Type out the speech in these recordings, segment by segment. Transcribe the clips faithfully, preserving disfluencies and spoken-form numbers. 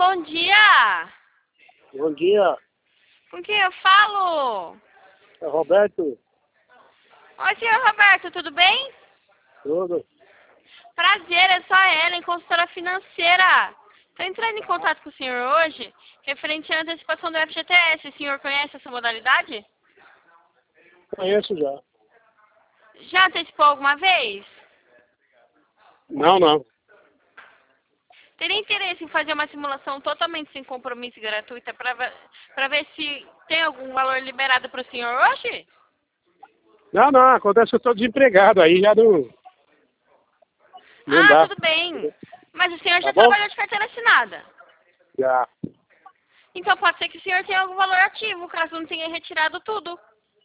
bom dia. Bom dia, Com quem eu falo? é Roberto. Oi, senhor Roberto, tudo bem? Tudo. Prazer, é só a Ellen, consultora financeira. Estou entrando em contato com o senhor hoje, referente à antecipação do F G T S. O senhor conhece essa modalidade? Conheço já. Já antecipou alguma vez? Não, não. Teria interesse em fazer uma simulação totalmente sem compromisso e gratuita para ver se tem algum valor liberado para o senhor hoje? Não, não, acontece que eu estou desempregado, aí já não... Não Ah, dá. tudo bem. Mas o senhor Tá já bom? trabalhou de carteira assinada. Já. Então pode ser que o senhor tenha algum valor ativo, caso não tenha retirado tudo.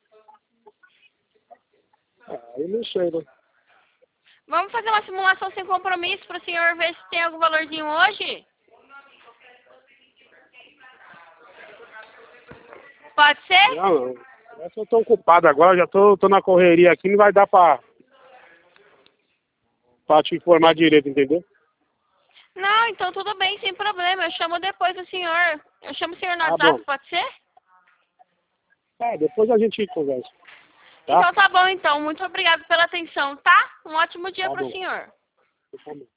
Ah, eu não sei, né? Vamos fazer uma simulação sem compromisso para o senhor ver se tem algum valorzinho hoje? Pode ser? Não, não. Essa eu estou ocupado agora, já estou tô, tô na correria aqui, não vai dar pra, pra te informar direito, entendeu? Não, então tudo bem, sem problema. Eu chamo depois o senhor. Eu chamo o senhor no Tá WhatsApp, bom. pode ser? É, depois a gente conversa. Tá? Então tá bom, então. Muito obrigado pela atenção, tá? Um ótimo dia Tá para o bom. senhor. Tá bom.